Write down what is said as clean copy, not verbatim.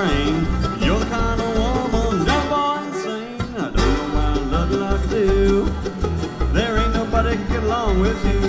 train. You're the kind of woman young boy insane. I don't know why I love you like I do. There ain't nobody can get along with you.